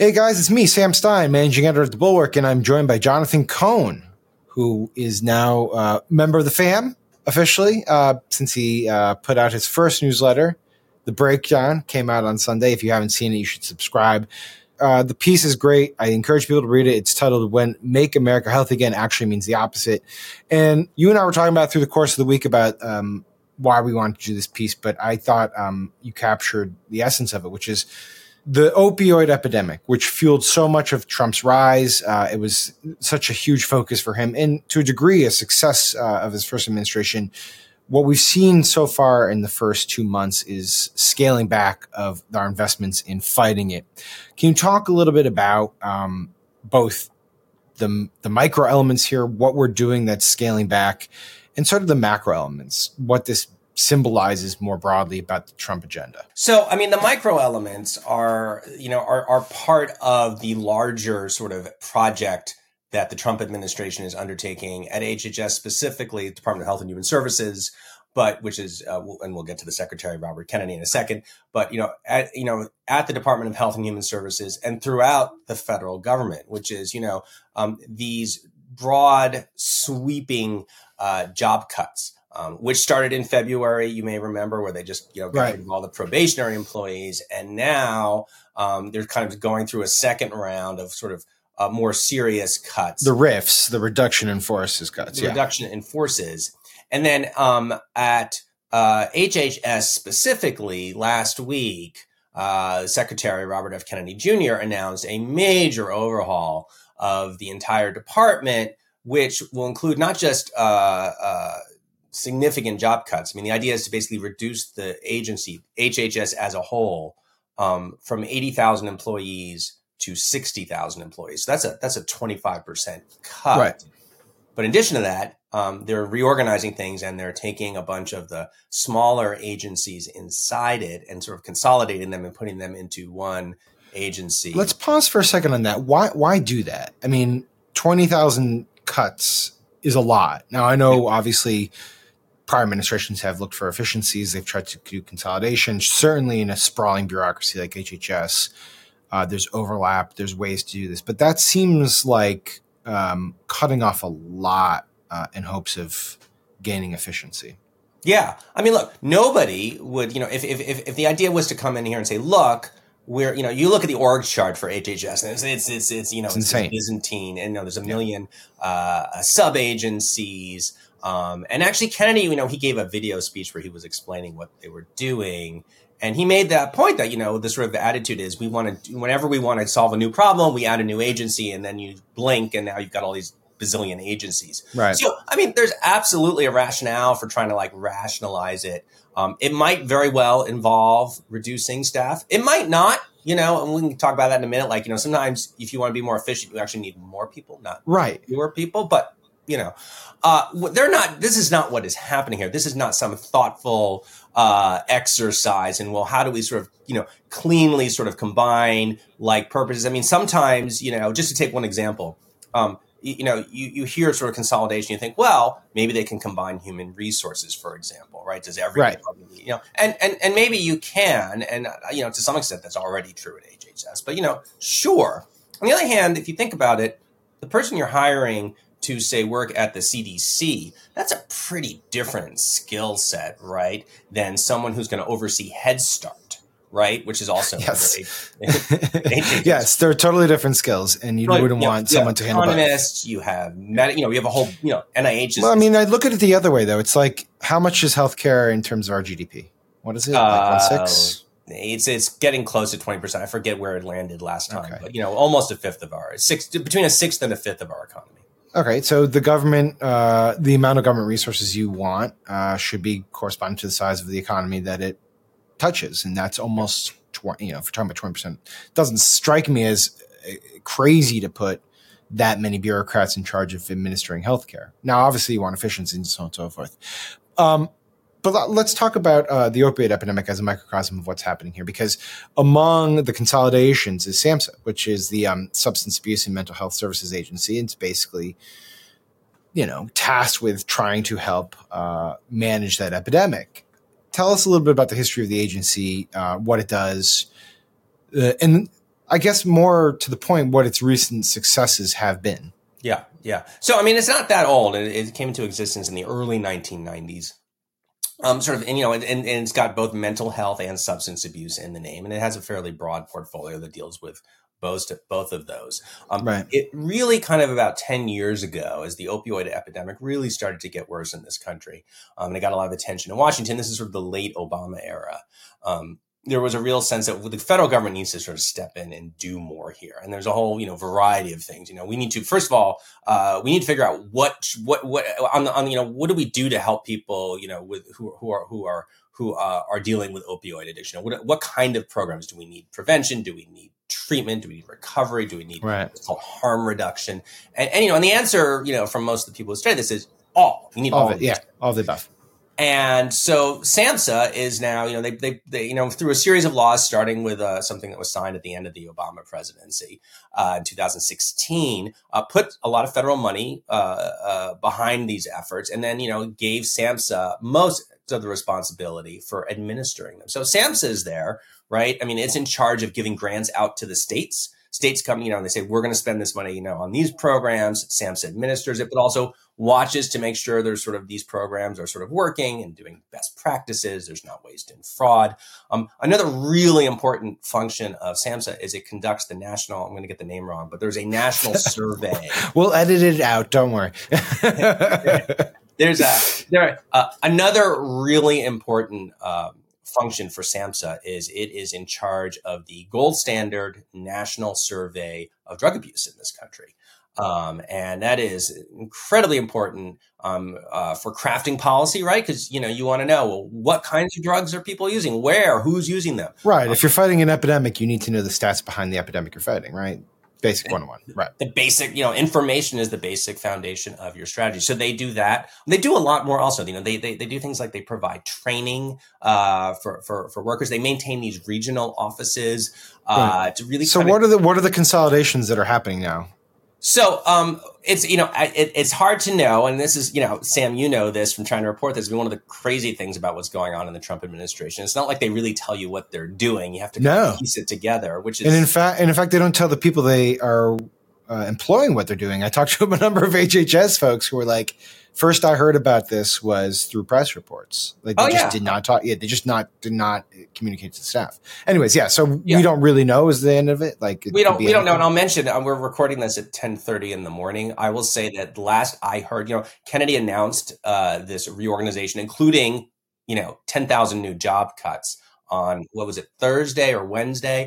Hey guys, it's me, Sam Stein, managing editor at The Bulwark, and I'm joined by Jonathan Cohn, who is now a member of the fam officially, since he put out his first newsletter. The Breakdown came out on Sunday. If you haven't seen it, you should subscribe. The piece is great. I encourage people to read it. It's titled When Make America Healthy Again Actually Means the Opposite. And you and I were talking about through the course of the week about why we wanted to do this piece, but I thought you captured the essence of it, which is the opioid epidemic, which fueled so much of Trump's rise. It was such a huge focus for him and to a degree a success of his first administration. What we've seen so far in the first 2 months is scaling back of our investments in fighting it. Can you talk a little bit about both the micro elements here, what we're doing that's scaling back, and sort of the macro elements, what this symbolizes more broadly about the Trump agenda? So, I mean, the micro elements are part of the larger sort of project that the Trump administration is undertaking at HHS, specifically the Department of Health and Human Services, but which is, and we'll get to the Secretary Robert Kennedy in a second, but at the Department of Health and Human Services and throughout the federal government, which is these broad, sweeping job cuts. Which started in February, you may remember, where they just got rid of all the probationary employees, and now they're kind of going through a second round of sort of more serious cuts. The RIFs, the reduction in forces cuts. Reduction in forces. And then at HHS specifically, last week, Secretary Robert F. Kennedy Jr. announced a major overhaul of the entire department, which will include not just significant job cuts. I mean, the idea is to basically reduce the agency, HHS as a whole, from 80,000 employees to 60,000 employees. So that's a 25% cut. Right. But in addition to that, they're reorganizing things and they're taking a bunch of the smaller agencies inside it and sort of consolidating them and putting them into one agency. Let's pause for a second on that. Why do that? I mean, 20,000 cuts is a lot. Now, I know obviously prior administrations have looked for efficiencies. They've tried to do consolidation. Certainly in a sprawling bureaucracy like HHS, there's overlap. There's ways to do this. But that seems like cutting off a lot in hopes of gaining efficiency. Yeah. I mean, look, nobody would, if the idea was to come in here and say, look, we're, you look at the org chart for HHS and it's insane. Byzantine, and there's a million sub agencies. And actually Kennedy, he gave a video speech where he was explaining what they were doing. And he made that point that, the sort of attitude is whenever we want to solve a new problem, we add a new agency and then you blink and now you've got all these bazillion agencies. Right. So, I mean, there's absolutely a rationale for trying to rationalize it. It might very well involve reducing staff. It might not, and we can talk about that in a minute. Sometimes if you want to be more efficient, you actually need more people, not fewer people. But, this is not what is happening here. This is not some thoughtful exercise in, how do we sort of, cleanly sort of combine purposes? I mean, sometimes, just to take one example, you hear sort of consolidation, you think, well, maybe they can combine human resources, for example, right? Does every department need, and maybe you can, and, to some extent that's already true at HHS, but, sure. On the other hand, if you think about it, the person you're hiring to say work at the CDC, that's a pretty different skill set, right? Than someone who's going to oversee Head Start, right? Which is also yes, they're totally different skills, and you wouldn't want someone to handle both. You have you have a whole NIH. Well, I mean, I look at it the other way though. It's like, how much is healthcare in terms of our GDP? What is it? Like 1/6? It's getting close to 20%. I forget where it landed last time, but almost a fifth of between a sixth and a fifth of our economy. Okay, so the government, the amount of government resources you want should be corresponding to the size of the economy that it touches, and that's almost if we're talking about 20%, doesn't strike me as crazy to put that many bureaucrats in charge of administering healthcare. Now, obviously, you want efficiency and so on and so forth. But let's talk about the opioid epidemic as a microcosm of what's happening here, because among the consolidations is SAMHSA, which is the Substance Abuse and Mental Health Services Agency. It's basically, tasked with trying to help manage that epidemic. Tell us a little bit about the history of the agency, what it does. And I guess more to the point, what its recent successes have been. Yeah, yeah. So, I mean, it's not that old. It came into existence in the early 1990s. Sort of, and, you know, and it's got both mental health and substance abuse in the name, and it has a fairly broad portfolio that deals with both of those. Right. It really kind of about 10 years ago, as the opioid epidemic really started to get worse in this country, and it got a lot of attention in Washington. This is sort of the late Obama era. There was a real sense that the federal government needs to sort of step in and do more here. And there's a whole, you know, variety of things. You know, we need to, first of all, we need to figure out what you know, what do we do to help people, you know, with who are dealing with opioid addiction? What kind of programs do we need? Prevention? Do we need treatment? Do we need recovery? Do we need what's called harm reduction? And you know, and the answer, you know, from most of the people who study this is all. You need all of it. Yeah, all of the above. And so SAMHSA is now, you know, they you know, through a series of laws, starting with something that was signed at the end of the Obama presidency in 2016, put a lot of federal money behind these efforts, and then, you know, gave SAMHSA most of the responsibility for administering them. So SAMHSA is there, right? I mean, it's in charge of giving grants out to the states. States come, you know, and they say, we're going to spend this money, you know, on these programs. SAMHSA administers it, but also watches to make sure there's sort of these programs are sort of working and doing best practices. There's not waste and fraud. Another really important function of SAMHSA is it conducts the national, I'm going to get the name wrong, but there's a national survey. We'll edit it out. Don't worry. There's another really important function for SAMHSA is it is in charge of the gold standard national survey of drug abuse in this country. And that is incredibly important for crafting policy, right? Because, you know, you want to know, well, what kinds of drugs are people using? Where? Who's using them? Right. If you're fighting an epidemic, you need to know the stats behind the epidemic you're fighting, right? Basic 101. Right. The basic, you know, information is the basic foundation of your strategy. So they do that. They do a lot more also. You know, they do things like they provide training for workers. They maintain these regional offices to really. So what are the consolidations that are happening now? So it's, you know, it's hard to know. And this is, you know, Sam, you know this from trying to report this. One of the crazy things about what's going on in the Trump administration. It's not like they really tell you what they're doing. You have to piece it together, which is. And in fact, they don't tell the people they are employing what they're doing. I talked to a number of HHS folks who were like, first I heard about this was through press reports. Like they just did not talk. Yeah, they just did not communicate to the staff. Anyways, so we don't really know is the end of it. Like we don't know. And I'll mention we're recording this at 10:30 in the morning. I will say that last I heard, you know, Kennedy announced this reorganization, including, you know, 10,000 new job cuts on what was it, Thursday or Wednesday.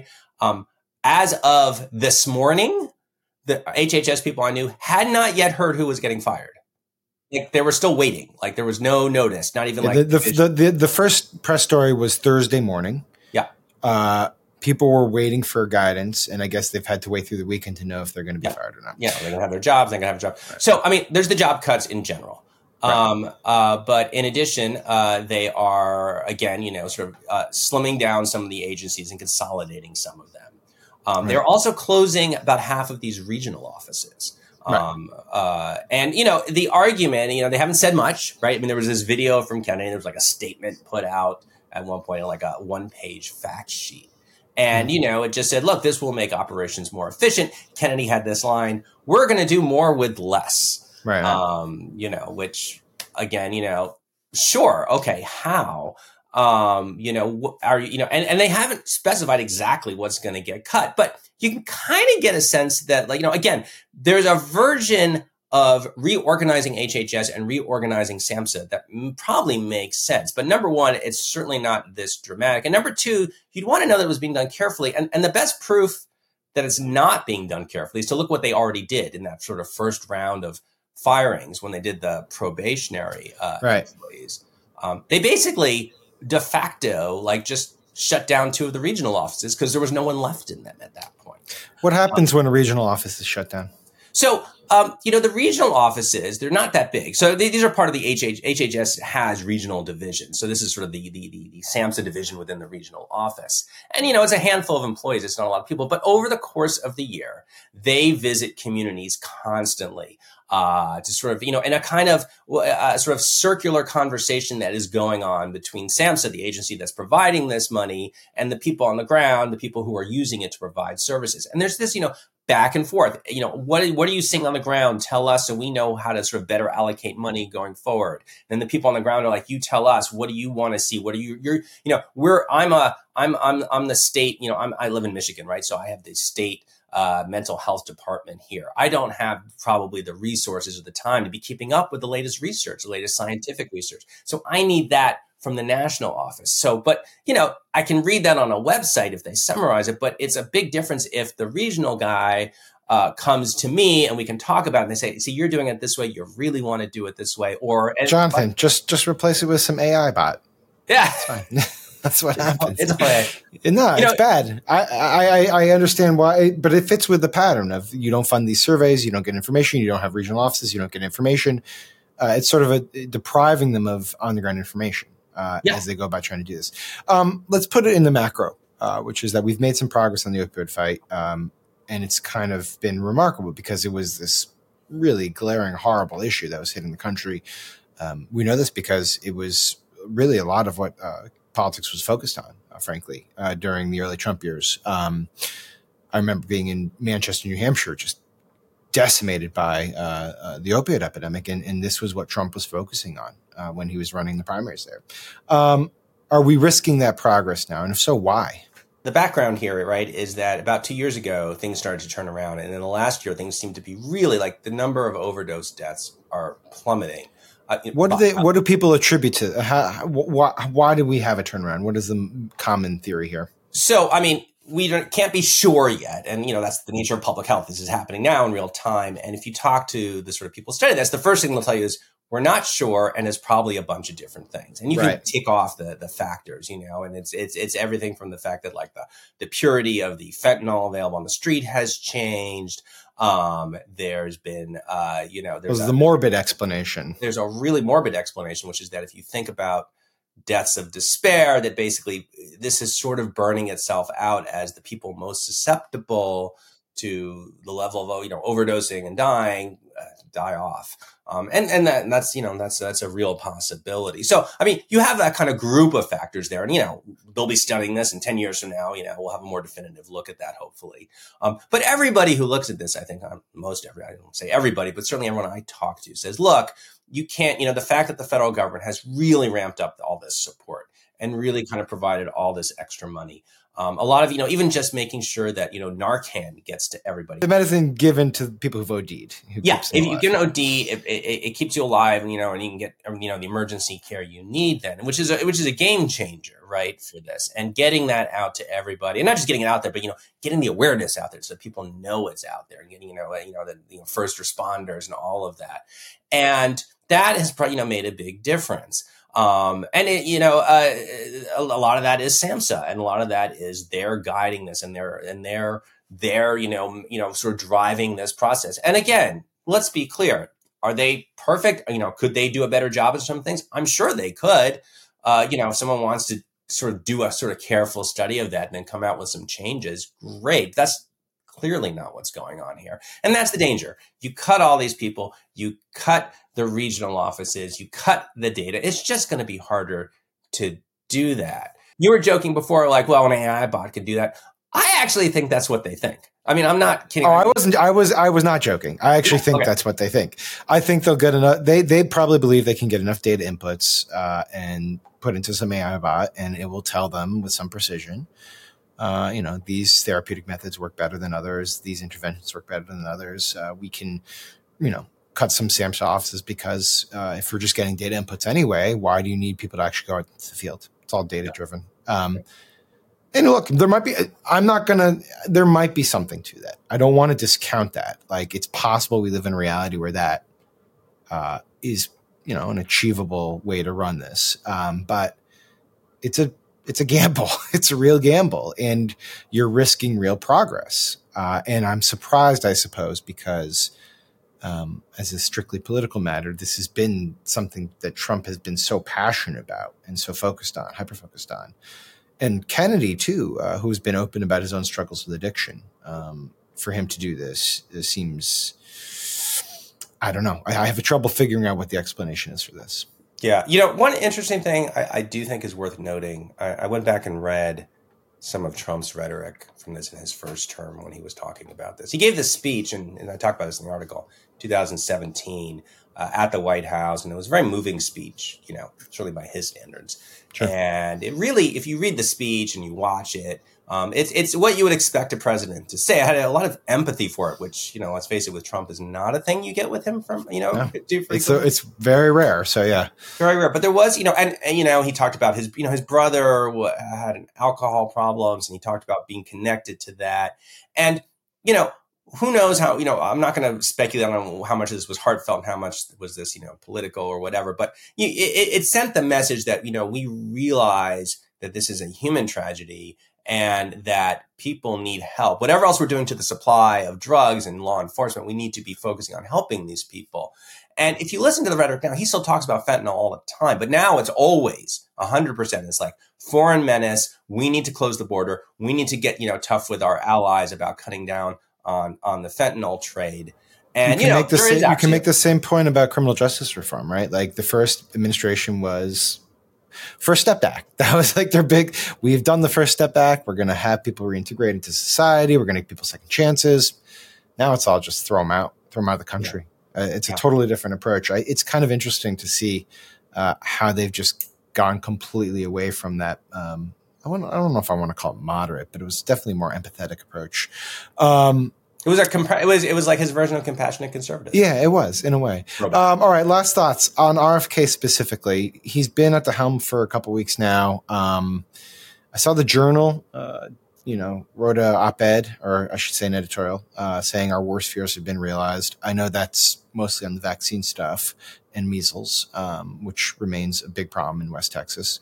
As of this morning, the HHS people I knew had not yet heard who was getting fired. Like they were still waiting. Like there was no notice, not even like the first press story was Thursday morning. Yeah. People were waiting for guidance, and I guess they've had to wait through the weekend to know if they're going to be fired or not. Yeah, they're going to have their jobs. They're going to have a job. Right. So, I mean, there's the job cuts in general. Right. But in addition, they are, again, you know, sort of slimming down some of the agencies and consolidating some of them. Right. They're also closing about half of these regional offices. Right. And, you know, the argument, you know, they haven't said much, right? I mean, there was this video from Kennedy. There was like a statement put out at one point, like a one-page fact sheet. And, you know, it just said, look, this will make operations more efficient. Kennedy had this line, we're going to do more with less. Right. You know, which, again, you know, sure. Okay. How? You know, and they haven't specified exactly what's going to get cut, but you can kind of get a sense that, like, you know, again, there's a version of reorganizing HHS and reorganizing SAMHSA that probably makes sense. But number one, it's certainly not this dramatic. And number two, you'd want to know that it was being done carefully. And the best proof that it's not being done carefully is to look what they already did in that sort of first round of firings when they did the probationary employees. They basically de facto, like, just shut down two of the regional offices because there was no one left in them at that point. What happens when a regional office is shut down? So, the regional offices, they're not that big. So these are part of the HHS has regional divisions. So this is sort of the SAMHSA division within the regional office. And, it's a handful of employees. It's not a lot of people. But over the course of the year, they visit communities constantly to sort of, in a kind of sort of circular conversation that is going on between SAMHSA, the agency that's providing this money, and the people on the ground, the people who are using it to provide services. And there's this, back and forth. What are you seeing on the ground? Tell us so we know how to sort of better allocate money going forward. And the people on the ground are like, you tell us, what do you want to see? What are I'm the state, I live in Michigan, right? So I have the state mental health department here. I don't have probably the resources or the time to be keeping up with the latest research, the latest scientific research. So I need that from the national office. So, but, I can read that on a website if they summarize it, but it's a big difference if the regional guy comes to me and we can talk about it and they say, see, you're doing it this way. You really want to do it this way. Or Jonathan, just replace it with some AI bot. Yeah. That's fine. That's what happens. It's bad. No, it's bad. I understand why, but it fits with the pattern of you don't fund these surveys, you don't get information, you don't have regional offices, you don't get information. It's sort of depriving them of on-the-ground information as they go about trying to do this. Let's put it in the macro, which is that we've made some progress on the opioid fight, and it's kind of been remarkable because it was this really glaring, horrible issue that was hitting the country. We know this because it was really a lot of what politics was focused on, frankly, during the early Trump years. I remember being in Manchester, New Hampshire, just decimated by the opioid epidemic, and this was what Trump was focusing on when he was running the primaries there. Are we risking that progress now? And if so, why? The background here, right, is that about 2 years ago, things started to turn around. And in the last year, things seem to be really like the number of overdose deaths are plummeting. What do people attribute to? Why do we have a turnaround? What is the common theory here? So, we can't be sure yet. And, that's the nature of public health. This is happening now in real time. And if you talk to the sort of people studying this, the first thing they'll tell you is we're not sure. And it's probably a bunch of different things. And you can tick off the factors, and it's everything from the fact that like the purity of the fentanyl available on the street has changed. There's been, there's the morbid explanation. There's a really morbid explanation, which is that if you think about deaths of despair, that basically this is sort of burning itself out as the people most susceptible to the level of, overdosing and dying, die off. And that's a real possibility. So, you have that kind of group of factors there, and, they'll be studying this, and 10 years from now, we'll have a more definitive look at that, hopefully. But everybody who looks at this, I think I don't say everybody, but certainly everyone I talk to says, look, you can't, the fact that the federal government has really ramped up all this support and really kind of provided all this extra money. A lot of, even just making sure that, Narcan gets to everybody. The medicine given to people who've OD'd. If you get an OD, it keeps you alive, and you can get, the emergency care you need then, which is a game changer, right, for this. And getting that out to everybody, and not just getting it out there, but, getting the awareness out there so people know it's out there, and getting, the first responders and all of that. And that has probably, made a big difference. And a lot of that is SAMHSA, and a lot of that is they're guiding this, and they're sort of driving this process. And again, let's be clear. Are they perfect? Could they do a better job at some things? I'm sure they could. If someone wants to sort of do a sort of careful study of that and then come out with some changes, great. That's clearly not what's going on here. And that's the danger. You cut all these people, you cut the regional offices, you cut the data. It's just going to be harder to do that. You were joking before, like, well, an AI bot could do that. I actually think that's what they think. I'm not kidding. Oh, I wasn't. I was not joking. I actually think that's what they think. I think they'll get enough. They probably believe they can get enough data inputs and put into some AI bot, and it will tell them with some precision. These therapeutic methods work better than others. These interventions work better than others. We can, cut some SAMHSA offices because if we're just getting data inputs anyway, why do you need people to actually go out into the field? It's all data driven. And look, there might be something to that. I don't want to discount that. Like, it's possible we live in a reality where that is, an achievable way to run this. But it's a gamble. It's a real gamble, and you're risking real progress. And I'm surprised, I suppose, because as a strictly political matter, this has been something that Trump has been so passionate about and so focused on, hyper-focused on. And Kennedy, too, who's been open about his own struggles with addiction. For him to do this seems, I don't know. I have trouble figuring out what the explanation is for this. Yeah. One interesting thing I do think is worth noting, I went back and read some of Trump's rhetoric from this in his first term when he was talking about this. He gave this speech, and I talked about this in the article, 2017, at the White House, and it was a very moving speech, certainly by his standards. Sure. And it really, if you read the speech and you watch it, it's what you would expect a president to say. I had a lot of empathy for it, which, let's face it, with Trump is not a thing you get with him from, No. It's very rare. So, yeah. Very rare. But there was, and he talked about his, his brother had an alcohol problems, and he talked about being connected to that. And, who knows how, I'm not going to speculate on how much of this was heartfelt and how much was this, political or whatever. But it sent the message that, we realize that this is a human tragedy and that people need help. Whatever else we're doing to the supply of drugs and law enforcement, we need to be focusing on helping these people. And if you listen to the rhetoric now, he still talks about fentanyl all the time, but now it's always 100%. It's like foreign menace. We need to close the border. We need to get, tough with our allies about cutting down on the fentanyl trade. And, you can make the same point about criminal justice reform, right? Like the first administration was First Step Act. That was like their big, we've done the First Step Act. We're going to have people reintegrate into society. We're going to give people second chances. Now it's all just throw them out of the country. Yeah. It's a totally different approach. It's kind of interesting to see how they've just gone completely away from that. I don't know if I want to call it moderate, but it was definitely a more empathetic approach. It was like his version of compassionate conservative. Yeah, it was in a way. All right, last thoughts on RFK specifically. He's been at the helm for a couple weeks now. I saw the Journal, wrote a op-ed, or I should say an editorial, saying our worst fears have been realized. I know that's mostly on the vaccine stuff and measles, which remains a big problem in West Texas.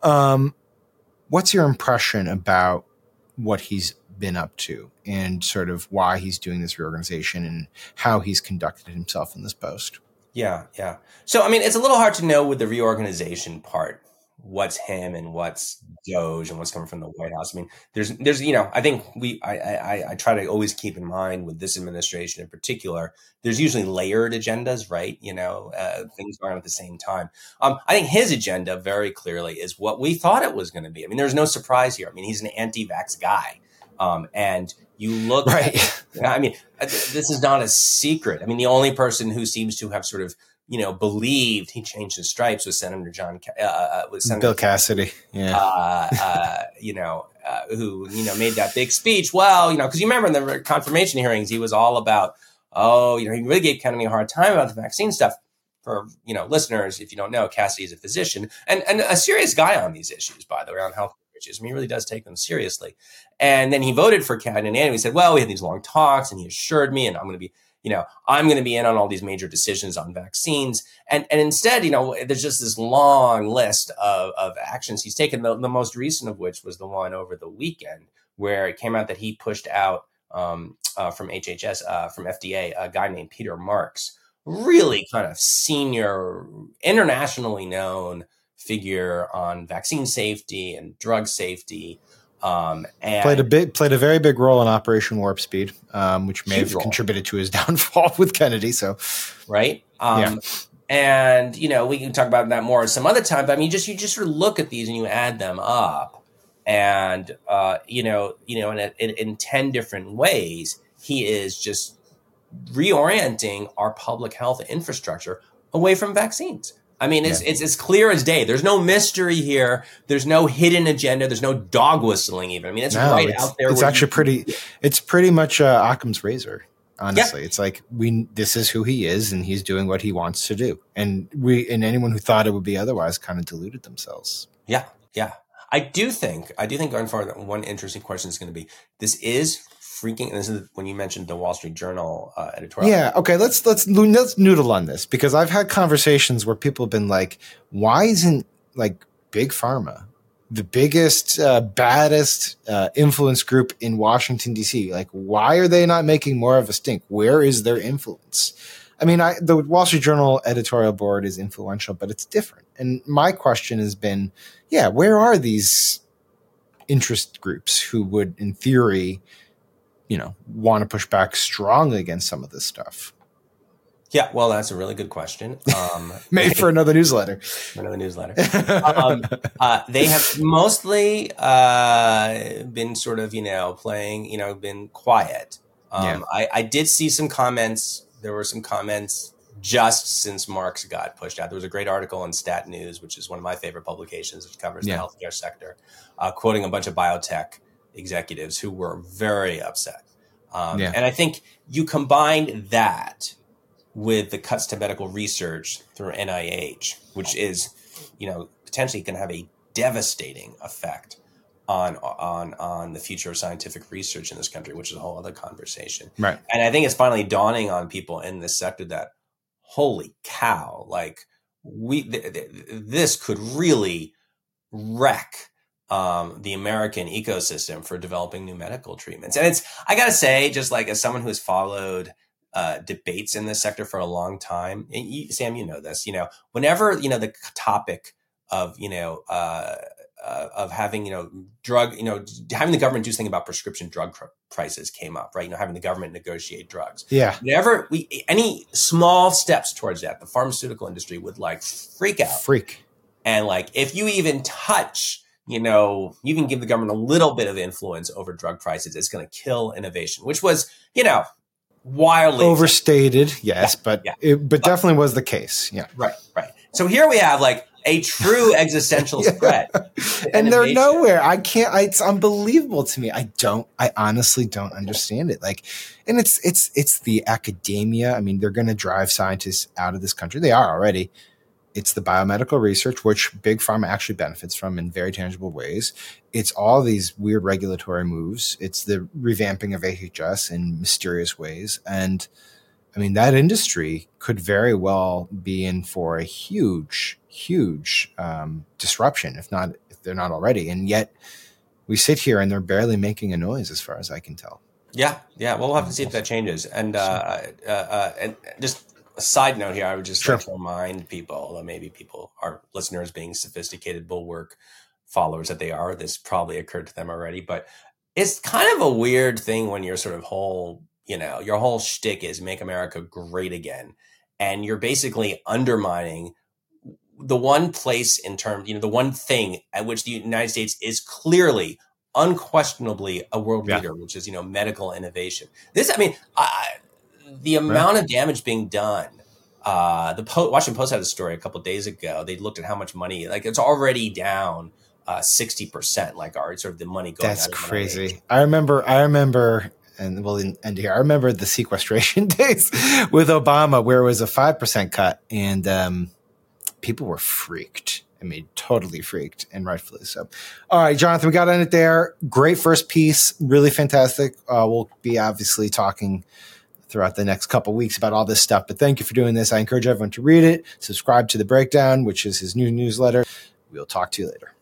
What's your impression about what he's been up to and sort of why he's doing this reorganization and how he's conducted himself in this post? Yeah. So, it's a little hard to know with the reorganization part, what's him and what's Doge and what's coming from the White House. There's, I think I try to always keep in mind with this administration in particular, there's usually layered agendas, right? Things going on at the same time. I think his agenda very clearly is what we thought it was going to be. There's no surprise here. He's an anti-vax guy. And you look right. This is not a secret. The only person who seems to have sort of, believed he changed his stripes was Senator Bill Cassidy. Yeah. Who, made that big speech. Well, because you remember in the confirmation hearings, he was all about, he really gave Kennedy a hard time about the vaccine stuff. For, listeners, if you don't know, Cassidy is a physician and a serious guy on these issues, by the way, on health issues. He really does take them seriously. And then he voted for Kennedy, and he said, well, we had these long talks, and he assured me, and I'm going to be in on all these major decisions on vaccines. And instead, there's just this long list of actions he's taken, the most recent of which was the one over the weekend, where it came out that he pushed out from HHS, from FDA, a guy named Peter Marks, really kind of senior, internationally known figure on vaccine safety and drug safety. And played a very big role in Operation Warp Speed, which may have contributed to his downfall with Kennedy. So, right. And, we can talk about that more some other time, but you just sort of look at these and you add them up and, in 10 different ways, he is just reorienting our public health infrastructure away from vaccines. It's as clear as day. There's no mystery here. There's no hidden agenda. There's no dog whistling even. It's out there. It's actually it's pretty much Occam's razor. Honestly, yeah. It's like this is who he is, and he's doing what he wants to do. And anyone who thought it would be otherwise kind of deluded themselves. Yeah. I do think going forward, one interesting question is going to be, this is when you mentioned the Wall Street Journal editorial. Yeah. Okay. Let's noodle on this, because I've had conversations where people have been like, why isn't like Big Pharma the biggest, baddest influence group in Washington, D.C. Like, why are they not making more of a stink? Where is their influence? I mean, the Wall Street Journal editorial board is influential, but it's different. And my question has been, where are these interest groups who would, in theory, want to push back strongly against some of this stuff? Yeah, well, that's a really good question. Made for another newsletter. They have mostly been sort of, playing, been quiet. I did see some comments. There were some comments just since Marks got pushed out. There was a great article in Stat News, which is one of my favorite publications, which covers the healthcare sector, quoting a bunch of biotech executives who were very upset. And I think you combine that with the cuts to medical research through NIH, which is, potentially going to have a devastating effect on the future of scientific research in this country, which is a whole other conversation. Right. And I think it's finally dawning on people in this sector that, holy cow, like this could really wreck the American ecosystem for developing new medical treatments. And I got to say, just like as someone who has followed debates in this sector for a long time, and Sam, this, whenever, the topic of, of having, having the government do something about prescription drug prices came up, right? Having the government negotiate drugs. Yeah. Whenever any small steps towards that, the pharmaceutical industry would freak out. And if you even touch, you can give the government a little bit of influence over drug prices, it's going to kill innovation, which was, wildly overstated. Yes. But definitely was the case. Yeah. Right. So here we have a true existential threat. And they're nowhere. It's unbelievable to me. I honestly don't understand it. And it's the academia. I mean, they're going to drive scientists out of this country. They are already. It's the biomedical research, which Big Pharma actually benefits from in very tangible ways. It's all these weird regulatory moves. It's the revamping of AHS in mysterious ways. And I mean, that industry could very well be in for a huge disruption, if they're not already. And yet we sit here and they're barely making a noise as far as I can tell. Yeah. Well, we'll have to see if that changes. And just a side note here, I would just like to remind people, although maybe our listeners being sophisticated bulwark followers that they are, this probably occurred to them already, but it's kind of a weird thing when your sort of whole, your whole shtick is make America great again. And you're basically undermining the one place in terms, the one thing at which the United States is clearly, unquestionably a world leader, which is, medical innovation. The amount of damage being done. The Washington Post had a story a couple of days ago. They looked at how much money, it's already down 60%, our sort of the money going. That's crazy. I remember, and we'll end here. I remember the sequestration days with Obama, where it was a 5% cut, and people were freaked. I mean, totally freaked, and rightfully so. All right, Jonathan, we got to end it there. Great first piece, really fantastic. We'll be obviously talking throughout the next couple of weeks about all this stuff. But thank you for doing this. I encourage everyone to read it, subscribe to The Breakdown, which is his new newsletter. We'll talk to you later.